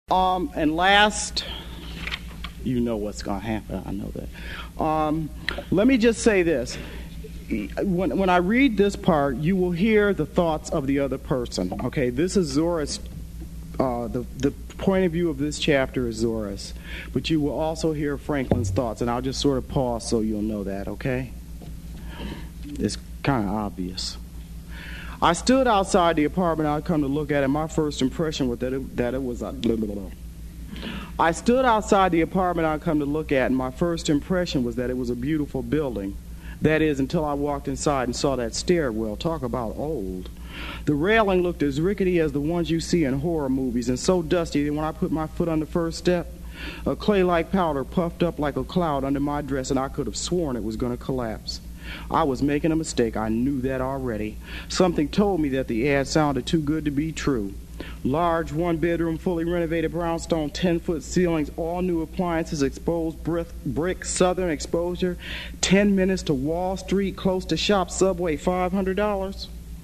And last, you know what's going to happen. I know that. Let me just say this. When I read this part, you will hear the thoughts of the other person. Okay, this is Zora's. The point of view of this chapter is Zora's, but you will also hear Franklin's thoughts, and I'll just sort of pause so you'll know that. Okay, it's kind of obvious. I stood outside the apartment I'd come to look at, and my first impression was that it was a blah, blah, blah. I stood outside the apartment I'd come to look at, and my first impression was that it was a beautiful building. That is, until I walked inside and saw that stairwell. Talk about old. The railing looked as rickety as the ones you see in horror movies, and so dusty that when I put my foot on the first step, a clay-like powder puffed up like a cloud under my dress, and I could have sworn it was going to collapse. I was making a mistake. I knew that already. Something told me that the ad sounded too good to be true. Large, one-bedroom, fully renovated brownstone, 10-foot ceilings, all new appliances, exposed brick, southern exposure, 10 minutes to Wall Street, close to Shop Subway, $500.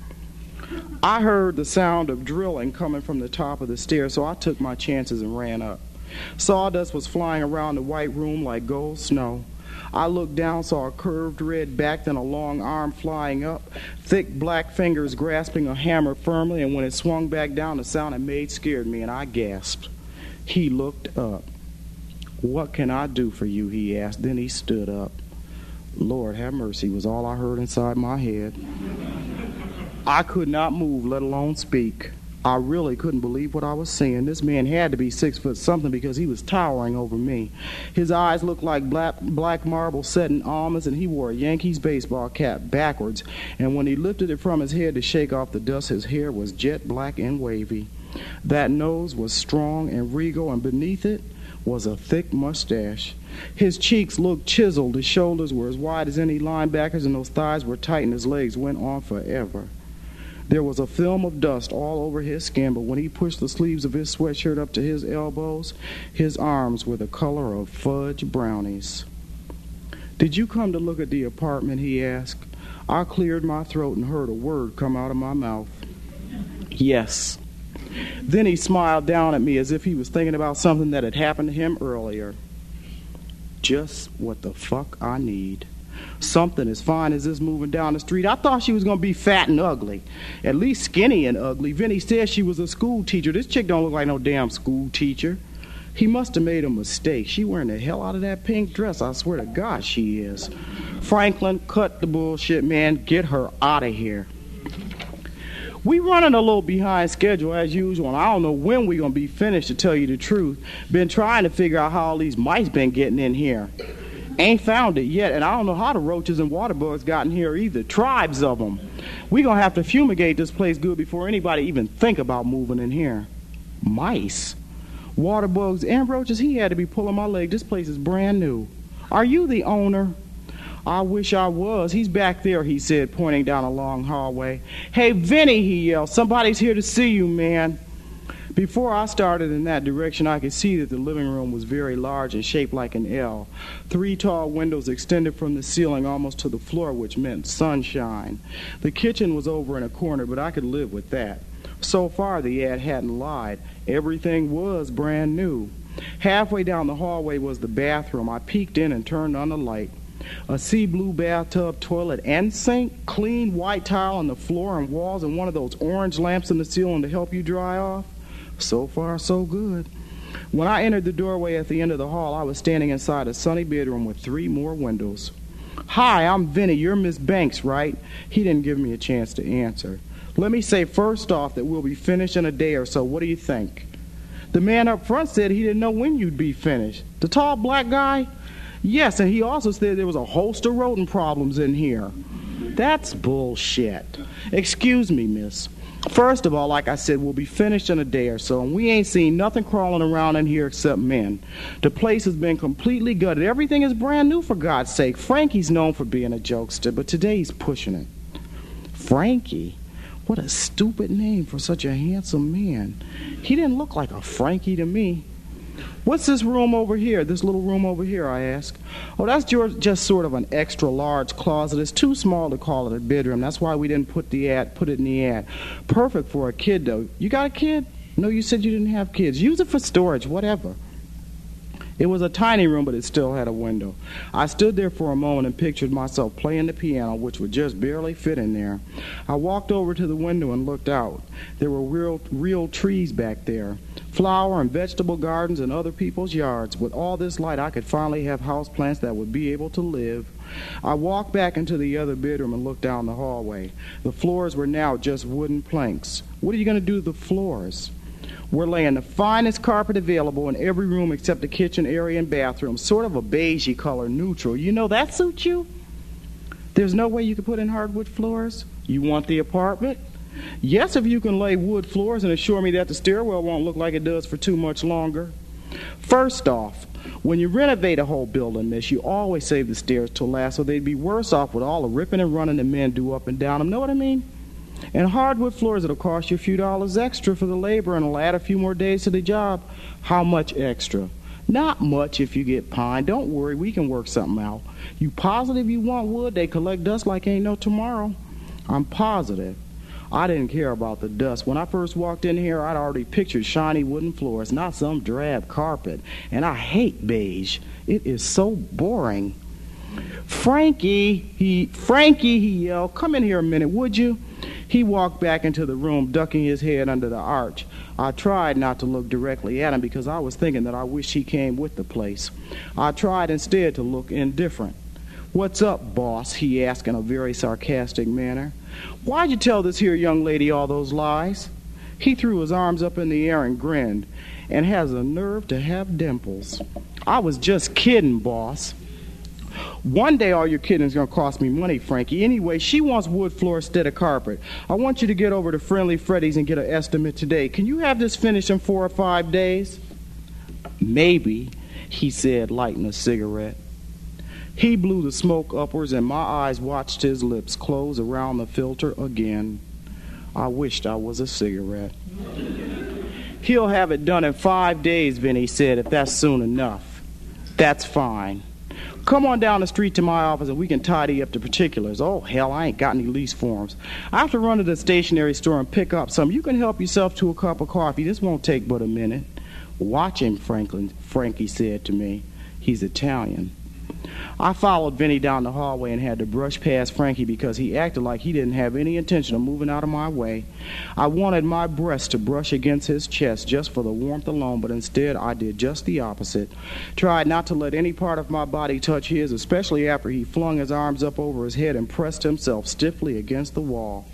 I heard the sound of drilling coming from the top of the stairs, so I took my chances and ran up. Sawdust was flying around the white room like gold snow. I looked down, saw a curved red back, then a long arm flying up, thick black fingers grasping a hammer firmly, and when it swung back down, the sound it made scared me, and I gasped. He looked up. "What can I do for you?" he asked. Then he stood up. Lord have mercy was all I heard inside my head. I could not move, let alone speak. I really couldn't believe what I was seeing. This man had to be 6 foot something because he was towering over me. His eyes looked like black marble set in almonds, and he wore a Yankees baseball cap backwards. And when he lifted it from his head to shake off the dust, his hair was jet black and wavy. That nose was strong and regal, and beneath it was a thick mustache. His cheeks looked chiseled, his shoulders were as wide as any linebacker's, and those thighs were tight, and his legs went on forever. There was a film of dust all over his skin, but when he pushed the sleeves of his sweatshirt up to his elbows, his arms were the color of fudge brownies. "Did you come to look at the apartment?" he asked. I cleared my throat and heard a word come out of my mouth. "Yes." Then he smiled down at me as if he was thinking about something that had happened to him earlier. "Just what the fuck I need. Something as fine as this moving down the street. I thought she was going to be fat and ugly. At least skinny and ugly. Vinny said she was a school teacher. This chick don't look like no damn school teacher." He must have made a mistake. She wearing the hell out of that pink dress. I swear to God she is. Franklin, cut the bullshit, man. Get her out of here. We running a little behind schedule as usual, and I don't know when we're going to be finished, to tell you the truth. Been trying to figure out how all these mice been getting in here. Ain't found it yet, and I don't know how the roaches and water bugs got in here either. Tribes of them. We gonna have to fumigate this place good before anybody even think about moving in here. Mice, water bugs, and roaches. He had to be pulling my leg. This place is brand new. "Are you the owner?" "I wish I was. He's back there," he said, pointing down a long hallway. "Hey, Vinny," he yelled. "Somebody's here to see you, man." Before I started in that direction, I could see that the living room was very large and shaped like an L. 3 tall windows extended from the ceiling almost to the floor, which meant sunshine. The kitchen was over in a corner, but I could live with that. So far, the ad hadn't lied. Everything was brand new. Halfway down the hallway was the bathroom. I peeked in and turned on the light. A sea blue bathtub, toilet, and sink, clean white tile on the floor and walls, and one of those orange lamps in the ceiling to help you dry off. So far, so good. When I entered the doorway at the end of the hall, I was standing inside a sunny bedroom with 3 more windows. "Hi, I'm Vinny. You're Miss Banks, right?" He didn't give me a chance to answer. "Let me say first off that we'll be finished in a day or so. What do you think?" The man up front said he didn't know when you'd be finished. The tall black guy? Yes, and he also said there was a host of rodent problems in here. That's bullshit. "Excuse me, miss. First of all, like I said, we'll be finished in a day or so, and we ain't seen nothing crawling around in here except men. The place has been completely gutted. Everything is brand new, for God's sake. Frankie's known for being a jokester, but today he's pushing it." Frankie? What a stupid name for such a handsome man. He didn't look like a Frankie to me. "What's this room over here, this little room over here?" I asked. "Oh, that's just sort of an extra large closet. It's too small to call it a bedroom. That's why we didn't put it in the ad. Perfect for a kid, though. You got a kid?" No, you said you didn't have kids. Use it for storage, whatever. It was a tiny room, but it still had a window. I stood there for a moment and pictured myself playing the piano, which would just barely fit in there. I walked over to the window and looked out. There were real trees back there, flower and vegetable gardens and other people's yards. With all this light, I could finally have houseplants that would be able to live. I walked back into the other bedroom and looked down the hallway. The floors were now just wooden planks. What are you going to do to the floors? We're laying the finest carpet available in every room except the kitchen area and bathroom, sort of a beigey color, neutral. You know that suits you? There's no way you can put in hardwood floors? You want the apartment? Yes, if you can lay wood floors and assure me that the stairwell won't look like it does for too much longer. First off, when you renovate a whole building, miss, you always save the stairs till last, so they'd be worse off with all the ripping and running the men do up and down them. Know what I mean? And hardwood floors, it'll cost you a few dollars extra for the labor and it'll add a few more days to the job. How much extra? Not much if you get pine. Don't worry, we can work something out. You positive you want wood? They collect dust like ain't no tomorrow. I'm positive. I didn't care about the dust. When I first walked in here, I'd already pictured shiny wooden floors, not some drab carpet. And I hate beige. It is so boring. Frankie, he yelled, come in here a minute, would you? He walked back into the room, ducking his head under the arch. I tried not to look directly at him because I was thinking that I wished he came with the place. I tried instead to look indifferent. What's up, boss? He asked in a very sarcastic manner. Why'd you tell this here young lady all those lies? He threw his arms up in the air and grinned, and has a nerve to have dimples. I was just kidding, boss. One day all your kidding is going to cost me money, Frankie. Anyway, she wants wood floor instead of carpet. I want you to get over to Friendly Freddy's and get an estimate today. Can you have this finished in 4 or 5 days? Maybe, he said, lighting a cigarette. He blew the smoke upwards, and my eyes watched his lips close around the filter again. I wished I was a cigarette. He'll have it done in 5 days, Vinny said, if that's soon enough. That's fine. Come on down the street to my office and we can tidy up the particulars. Oh, hell, I ain't got any lease forms. I have to run to the stationery store and pick up some. You can help yourself to a cup of coffee. This won't take but a minute. Watch him, Frankie said to me. He's Italian. I followed Vinny down the hallway and had to brush past Frankie because he acted like he didn't have any intention of moving out of my way. I wanted my breast to brush against his chest just for the warmth alone, but instead I did just the opposite. Tried not to let any part of my body touch his, especially after he flung his arms up over his head and pressed himself stiffly against the wall.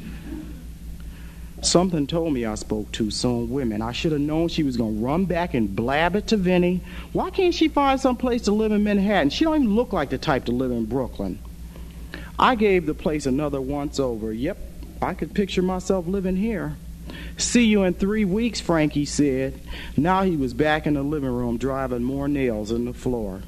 Something told me I spoke too soon. Women, I should have known she was going to run back and blab it to Vinny. Why can't she find some place to live in Manhattan? She don't even look like the type to live in Brooklyn. I gave the place another once over. Yep, I could picture myself living here. See you in 3 weeks, Frankie said. Now he was back in the living room driving more nails in the floor.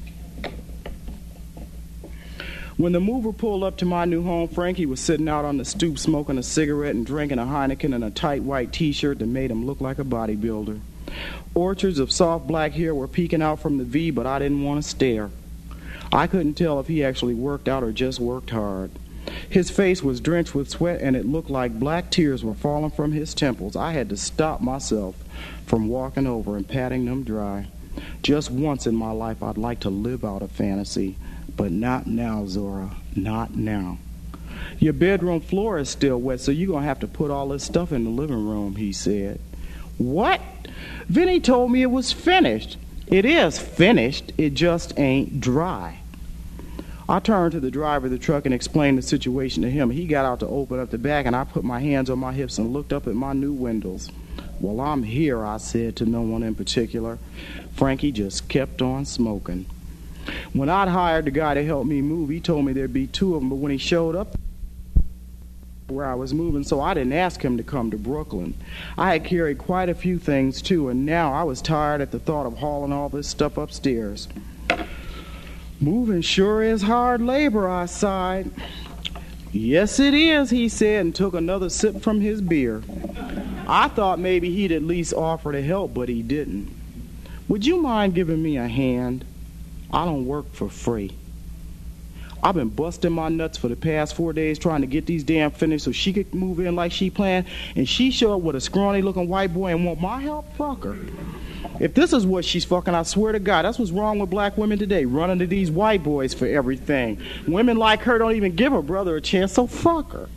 When the mover pulled up to my new home, Frankie was sitting out on the stoop smoking a cigarette and drinking a Heineken in a tight white T-shirt that made him look like a bodybuilder. Orchards of soft black hair were peeking out from the V, but I didn't want to stare. I couldn't tell if he actually worked out or just worked hard. His face was drenched with sweat, and it looked like black tears were falling from his temples. I had to stop myself from walking over and patting them dry. Just once in my life, I'd like to live out a fantasy. But not now, Zora. Not now. Your bedroom floor is still wet, so you're going to have to put all this stuff in the living room, he said. What? Vinny told me it was finished. It is finished. It just ain't dry. I turned to the driver of the truck and explained the situation to him. He got out to open up the back, and I put my hands on my hips and looked up at my new windows. Well, I'm here, I said to no one in particular. Frankie just kept on smoking. When I'd hired the guy to help me move, he told me there'd be 2 of them, but when he showed up where I was moving, so I didn't ask him to come to Brooklyn. I had carried quite a few things, too, and now I was tired at the thought of hauling all this stuff upstairs. Moving sure is hard labor, I sighed. Yes, it is, he said, and took another sip from his beer. I thought maybe he'd at least offer to help, but he didn't. Would you mind giving me a hand? I don't work for free. I've been busting my nuts for the past 4 days trying to get these damn finished so she could move in like she planned, and she show up with a scrawny-looking white boy and want my help? Fuck her. If this is what she's fucking, I swear to God, that's what's wrong with black women today, running to these white boys for everything. Women like her don't even give her brother a chance, so fuck her.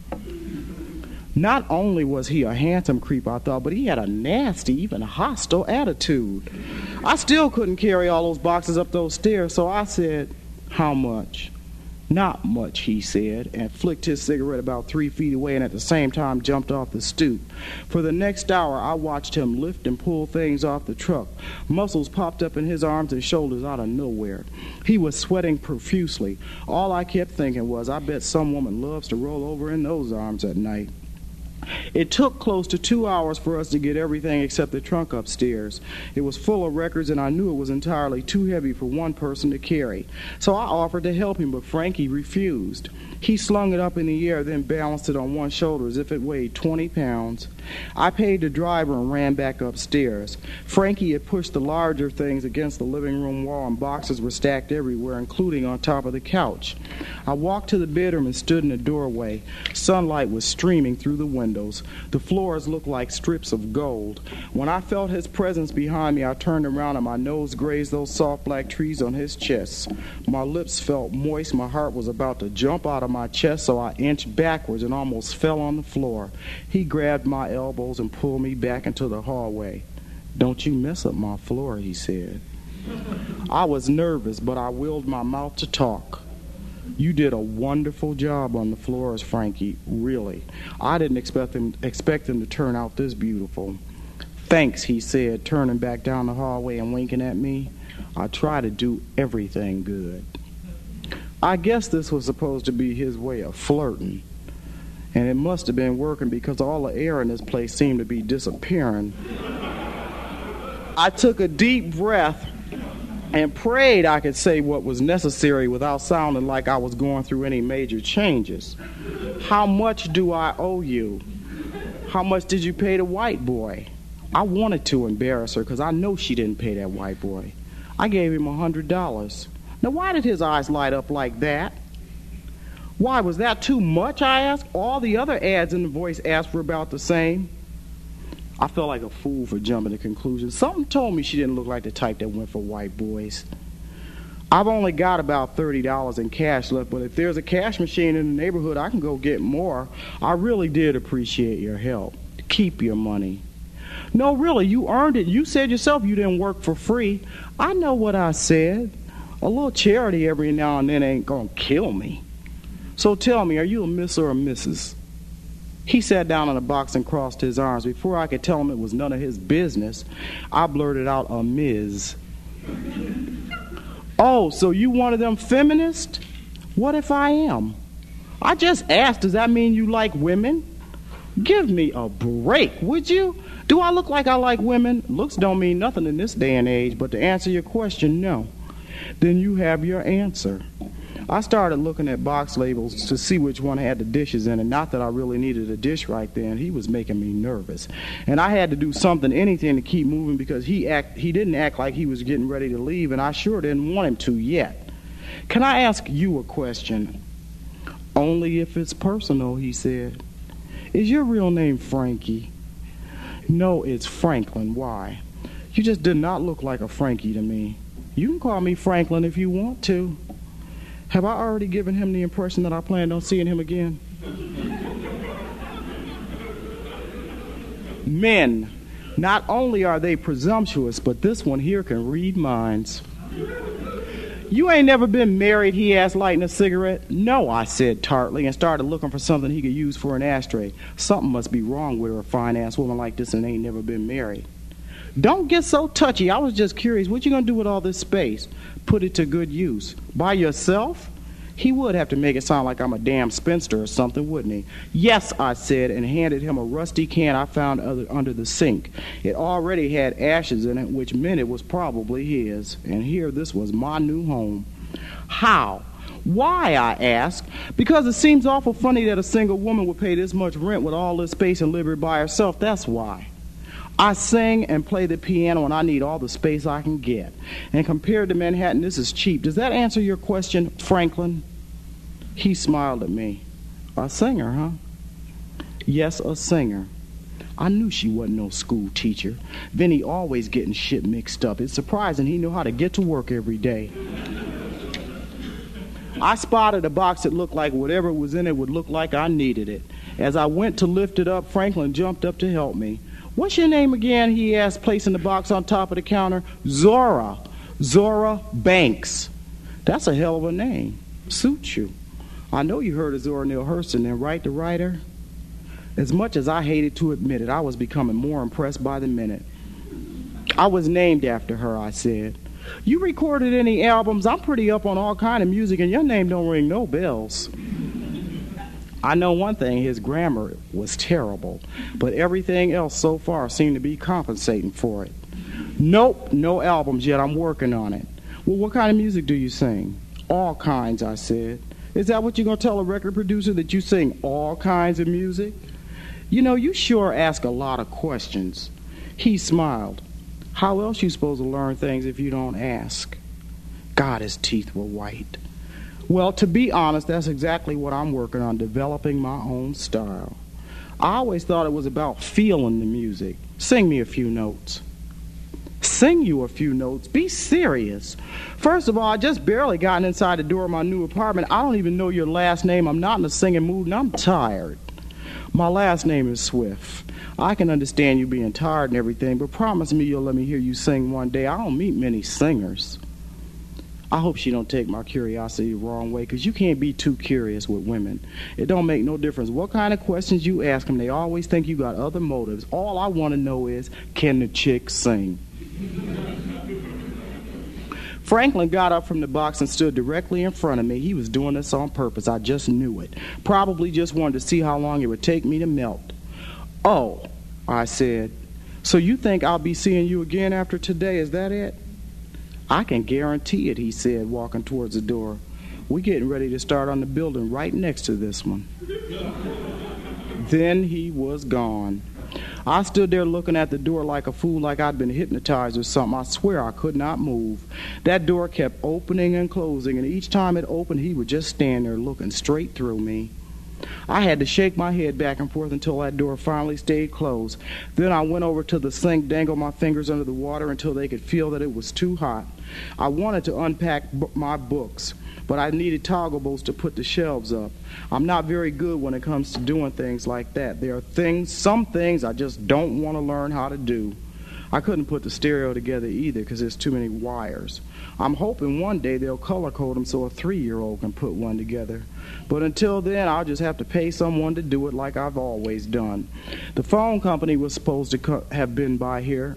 Not only was he a handsome creep, I thought, but he had a nasty, even hostile attitude. I still couldn't carry all those boxes up those stairs, so I said, "How much?" "Not much," he said, and flicked his cigarette about 3 feet away and at the same time jumped off the stoop. For the next hour, I watched him lift and pull things off the truck. Muscles popped up in his arms and shoulders out of nowhere. He was sweating profusely. All I kept thinking was, I bet some woman loves to roll over in those arms at night. It took close to 2 hours for us to get everything except the trunk upstairs. It was full of records, and I knew it was entirely too heavy for one person to carry. So I offered to help him, but Frankie refused. He slung it up in the air, then balanced it on one shoulder as if it weighed 20 pounds. I paid the driver and ran back upstairs. Frankie had pushed the larger things against the living room wall, and boxes were stacked everywhere, including on top of the couch. I walked to the bedroom and stood in the doorway. Sunlight was streaming through the windows. The floors looked like strips of gold. When I felt his presence behind me, I turned around and my nose grazed those soft black trees on his chest. My lips felt moist. My heart was about to jump out of my chest, so I inched backwards and almost fell on the floor. He grabbed my elbows and pulled me back into the hallway. "Don't you mess up my floor," he said. I was nervous, but I willed my mouth to talk. "You did a wonderful job on the floors, Frankie, really. I didn't expect them to turn out this beautiful." "Thanks," he said, turning back down the hallway and winking at me. "I try to do everything good." I guess this was supposed to be his way of flirting, and it must have been working because all the air in this place seemed to be disappearing. I took a deep breath and prayed I could say what was necessary without sounding like I was going through any major changes. "How much do I owe you? How much did you pay the white boy?" I wanted to embarrass her because I know she didn't pay that white boy. I gave him $100. Now, why did his eyes light up like that? "Why, was that too much?" I asked. All the other ads in the Voice asked for about the same. I felt like a fool for jumping to conclusions. Something told me she didn't look like the type that went for white boys. "I've only got about $30 in cash left, but if there's a cash machine in the neighborhood, I can go get more. I really did appreciate your help. Keep your money." "No, really, you earned it. You said yourself you didn't work for free." "I know what I said. A little charity every now and then ain't gonna kill me. So tell me, are you a Miss or a Mrs.? He sat down on a box and crossed his arms. Before I could tell him it was none of his business, I blurted out, "A Ms." "Oh, so you one of them feminists?" "What if I am?" "I just asked, does that mean you like women?" "Give me a break, would you? Do I look like I like women?" "Looks don't mean nothing in this day and age, but to answer your question, no." "Then you have your answer." I started looking at box labels to see which one had the dishes in it. Not that I really needed a dish right then. He was making me nervous. And I had to do something, anything to keep moving because he didn't act like he was getting ready to leave, and I sure didn't want him to yet. "Can I ask you a question?" "Only if it's personal," he said. "Is your real name Frankie?" "No, it's Franklin. Why?" "You just did not look like a Frankie to me." "You can call me Franklin if you want to." Have I already given him the impression that I planned on seeing him again? Men, not only are they presumptuous, but this one here can read minds. "You ain't never been married?" he asked, lighting a cigarette. "No," I said tartly, and started looking for something he could use for an ashtray. Something must be wrong with her, a fine-ass woman like this and ain't never been married. "Don't get so touchy. I was just curious. What you gonna do with all this space?" "Put it to good use." "By yourself?" He would have to make it sound like I'm a damn spinster or something, wouldn't he? "Yes," I said, and handed him a rusty can I found under the sink. It already had ashes in it, which meant it was probably his. And here this was my new home. "How? Why?" I asked. "Because it seems awful funny that a single woman would pay this much rent with all this space and live here by herself. That's why. I sing and play the piano, and I need all the space I can get. And compared to Manhattan, this is cheap. Does that answer your question, Franklin?" He smiled at me. A singer, huh? Yes, a singer. I knew she wasn't no school teacher. Vinny always getting shit mixed up. It's surprising he knew how to get to work every day. I spotted a box that looked like whatever was in it would look like I needed it. As I went to lift it up, Franklin jumped up to help me. What's your name again? He asked, placing the box on top of the counter. Zora. Zora Banks. That's a hell of a name. Suits you. I know you heard of Zora Neale Hurston, then, right, the writer? As much as I hated to admit it, I was becoming more impressed by the minute. I was named after her, I said. You recorded any albums? I'm pretty up on all kind of music, and your name don't ring no bells. I know one thing, his grammar was terrible, but everything else so far seemed to be compensating for it. Nope, no albums yet. I'm working on it. Well, what kind of music do you sing? All kinds, I said. Is that what you're going to tell a record producer, that you sing all kinds of music? You know, you sure ask a lot of questions. He smiled. How else you supposed to learn things if you don't ask? God, his teeth were white. Well, to be honest, that's exactly what I'm working on, developing my own style. I always thought it was about feeling the music. Sing me a few notes. Sing you a few notes? Be serious. First of all, I just barely gotten inside the door of my new apartment. I don't even know your last name. I'm not in a singing mood, and I'm tired. My last name is Swift. I can understand you being tired and everything, but promise me you'll let me hear you sing one day. I don't meet many singers. I hope she don't take my curiosity the wrong way, because you can't be too curious with women. It don't make no difference what kind of questions you ask them. They always think you got other motives. All I want to know is, can the chick sing? Franklin got up from the box and stood directly in front of me. He was doing this on purpose. I just knew it. Probably just wanted to see how long it would take me to melt. Oh, I said, so you think I'll be seeing you again after today? Is that it? I can guarantee it, he said, walking towards the door. We're getting ready to start on the building right next to this one. Then he was gone. I stood there looking at the door like a fool, like I'd been hypnotized or something. I swear I could not move. That door kept opening and closing, and each time it opened, he would just stand there looking straight through me. I had to shake my head back and forth until that door finally stayed closed. Then I went over to the sink, dangled my fingers under the water until they could feel that it was too hot. I wanted to unpack my books, but I needed toggle bolts to put the shelves up. I'm not very good when it comes to doing things like that. There are some things I just don't want to learn how to do. I couldn't put the stereo together either because there's too many wires. I'm hoping one day they'll color code them so a 3-year-old can put one together. But until then, I'll just have to pay someone to do it like I've always done. The phone company was supposed to have been here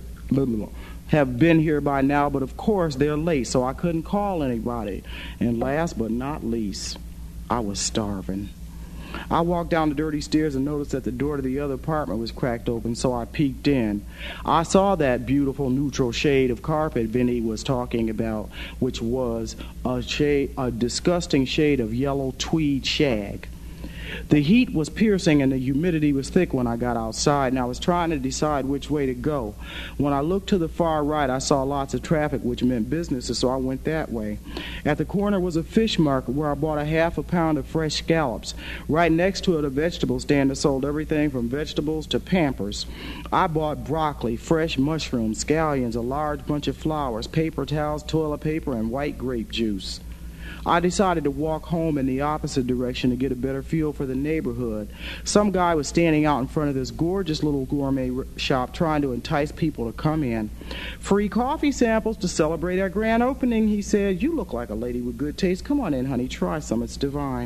by now, but of course they're late, so I couldn't call anybody. And last but not least, I was starving. I walked down the dirty stairs and noticed that the door to the other apartment was cracked open, so I peeked in. I saw that beautiful neutral shade of carpet Vinny was talking about, which was a disgusting shade of yellow tweed shag. The heat was piercing and the humidity was thick when I got outside, and I was trying to decide which way to go. When I looked to the far right, I saw lots of traffic, which meant businesses, so I went that way. At the corner was a fish market where I bought a half a pound of fresh scallops. Right next to it, a vegetable stand that sold everything from vegetables to Pampers. I bought broccoli, fresh mushrooms, scallions, a large bunch of flowers, paper towels, toilet paper, and white grape juice. I decided to walk home in the opposite direction to get a better feel for the neighborhood. Some guy was standing out in front of this gorgeous little gourmet shop trying to entice people to come in. Free coffee samples to celebrate our grand opening, he said. You look like a lady with good taste. Come on in, honey. Try some. It's divine.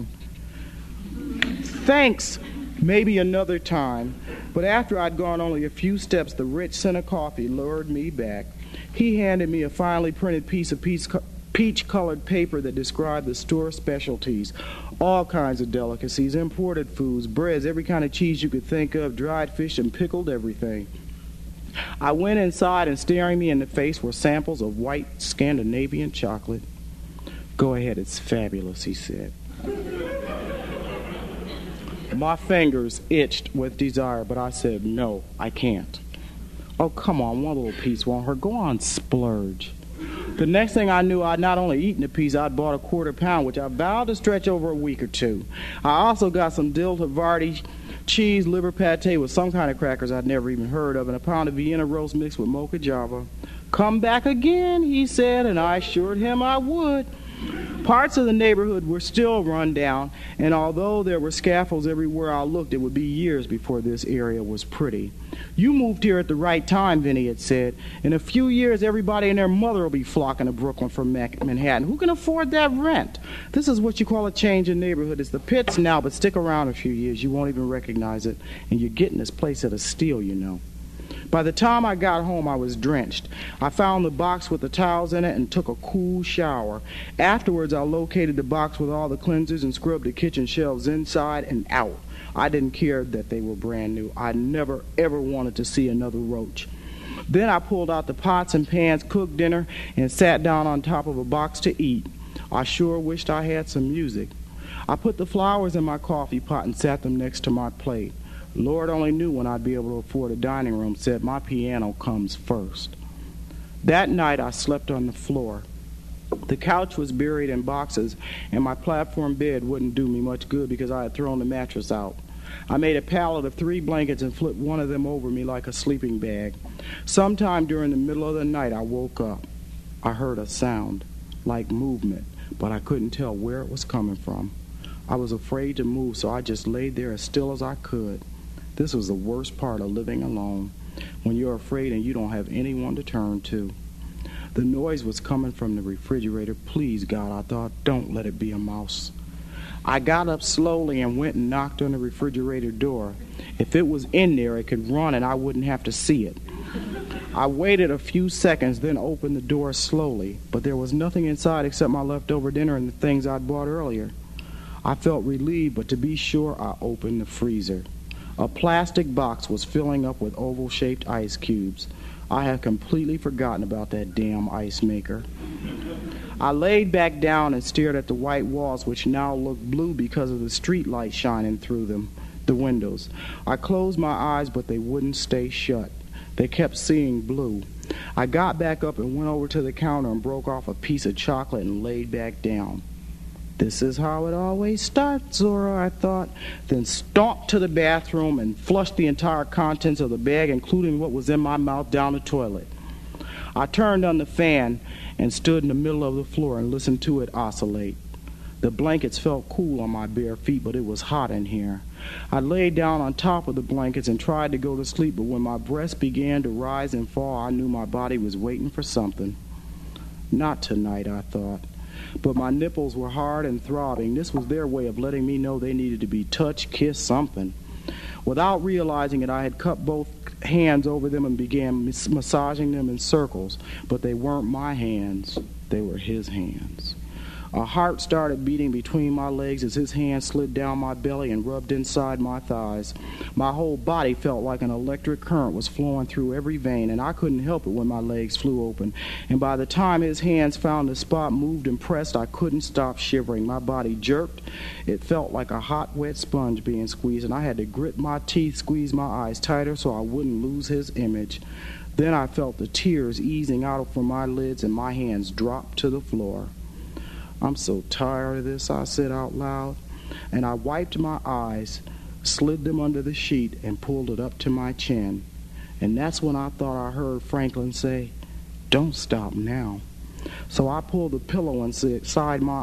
Thanks. Maybe another time. But after I'd gone only a few steps, the rich scent of coffee lured me back. He handed me a finely printed piece of peach-colored paper that described the store specialties, all kinds of delicacies, imported foods, breads, every kind of cheese you could think of, dried fish, and pickled everything. I went inside, and staring me in the face were samples of white Scandinavian chocolate. Go ahead, it's fabulous, he said. My fingers itched with desire, but I said, no, I can't. Oh, come on, one little piece won't hurt. Go on, splurge. The next thing I knew, I'd not only eaten a piece, I'd bought a quarter pound, which I vowed to stretch over a week or two. I also got some dill Havarti cheese, liver pate with some kind of crackers I'd never even heard of, and a pound of Vienna roast mixed with mocha java. "Come back again," he said, and I assured him I would. Parts of the neighborhood were still run down, and although there were scaffolds everywhere I looked, it would be years before this area was pretty. "You moved here at the right time," Vinny had said. "In a few years, everybody and their mother will be flocking to Brooklyn from Manhattan. Who can afford that rent? This is what you call a change in neighborhood. It's the pits now, but stick around a few years. You won't even recognize it, and you're getting this place at a steal, you know." By the time I got home, I was drenched. I found the box with the towels in it and took a cool shower. Afterwards, I located the box with all the cleansers and scrubbed the kitchen shelves inside and out. I didn't care that they were brand new. I never, ever wanted to see another roach. Then I pulled out the pots and pans, cooked dinner, and sat down on top of a box to eat. I sure wished I had some music. I put the flowers in my coffee pot and sat them next to my plate. Lord only knew when I'd be able to afford a dining room set. My piano comes first. That night I slept on the floor. The couch was buried in boxes, and my platform bed wouldn't do me much good because I had thrown the mattress out. I made a pallet of 3 blankets and flipped one of them over me like a sleeping bag. Sometime during the middle of the night I woke up. I heard a sound, like movement, but I couldn't tell where it was coming from. I was afraid to move, so I just laid there as still as I could. This was the worst part of living alone, when you're afraid and you don't have anyone to turn to. The noise was coming from the refrigerator. Please, God, I thought, don't let it be a mouse. I got up slowly and went and knocked on the refrigerator door. If it was in there, it could run and I wouldn't have to see it. I waited a few seconds, then opened the door slowly, but there was nothing inside except my leftover dinner and the things I'd bought earlier. I felt relieved, but to be sure, I opened the freezer. A plastic box was filling up with oval-shaped ice cubes. I had completely forgotten about that damn ice maker. I laid back down and stared at the white walls, which now looked blue because of the street light shining through them, the windows. I closed my eyes, but they wouldn't stay shut. They kept seeing blue. I got back up and went over to the counter and broke off a piece of chocolate and laid back down. This is how it always starts, Zora, I thought, then stomped to the bathroom and flushed the entire contents of the bag, including what was in my mouth, down the toilet. I turned on the fan and stood in the middle of the floor and listened to it oscillate. The blankets felt cool on my bare feet, but it was hot in here. I laid down on top of the blankets and tried to go to sleep, but when my breast began to rise and fall, I knew my body was waiting for something. Not tonight, I thought. But my nipples were hard and throbbing. This was their way of letting me know they needed to be touched, kissed, something. Without realizing it, I had cupped both hands over them and began massaging them in circles. But they weren't my hands. They were his hands. A heart started beating between my legs as his hand slid down my belly and rubbed inside my thighs. My whole body felt like an electric current was flowing through every vein, and I couldn't help it when my legs flew open. And by the time his hands found the spot, moved and pressed, I couldn't stop shivering. My body jerked. It felt like a hot, wet sponge being squeezed, and I had to grit my teeth, squeeze my eyes tighter so I wouldn't lose his image. Then I felt the tears easing out from my lids, and my hands dropped to the floor. I'm so tired of this, I said out loud, and I wiped my eyes, slid them under the sheet, and pulled it up to my chin. And that's when I thought I heard Franklin say, "Don't stop now." So I pulled the pillow inside my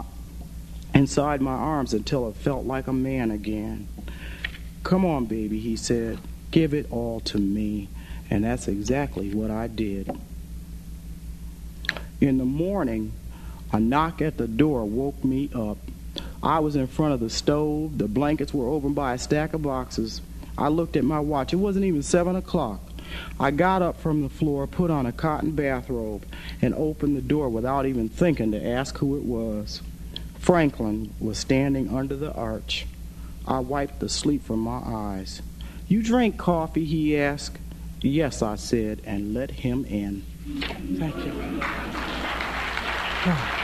arms until it felt like a man again. "Come on, baby," he said. "Give it all to me." And that's exactly what I did. In the morning, a knock at the door woke me up. I was in front of the stove. The blankets were over by a stack of boxes. I looked at my watch. It wasn't even 7 o'clock. I got up from the floor, put on a cotton bathrobe, and opened the door without even thinking to ask who it was. Franklin was standing under the arch. I wiped the sleep from my eyes. "You drink coffee?" he asked. "Yes," I said, and let him in. Thank you.